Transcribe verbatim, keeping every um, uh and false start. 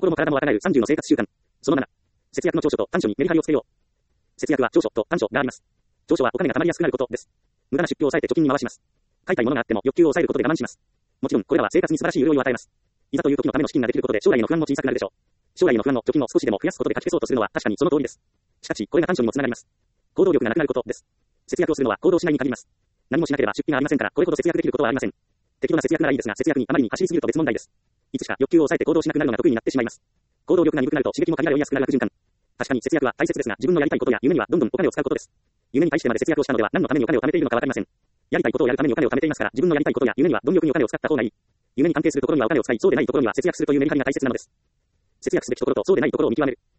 心も体も若返るさんじゅうの生活習慣。そのなな。節約の長所と短所にメリハリをつけよう。節約は長所と短所があります。長所はお金が貯まりやすくなることです。無駄な出費を抑えて貯金に回します。買いたいものがあっても欲求を抑えることで我慢します。もちろん、これらは生活に素晴らしい潤いを与えます。いざという時のための資金ができることで将来への不安も小さくなるでしょう。将来への不安を貯金を少しでも増やすことで勝ち消そうとするのは確かにその通りです。しかし、これが短所にもつながります。行動力がなくなることです。節約をするのは行動しないに限ります。何もしなければ出費がありませんから、これほど節約できることはありません。適度な節約ならいいですが、節約にあまりに走りすぎると別問題です。いつしか欲求を抑えて行動しなくなるのが得意になってしまいます。行動力が鈍くなると刺激も限られやすくなる悪循環。確かに節約は大切ですが、自分のやりたいことや夢にはどんどんお金を使うことです。夢に対してまで節約をしたのでは何のためにお金を貯めているのかわかりません。やりたいことをやるためにお金を貯めていますから、自分のやりたいことや夢には貪欲にお金を使った方がいい。夢に関係するところにはお金を使い、そうでないところには節約するというメリハリが大切なのです。節約すべきところとそうでないところを見極める。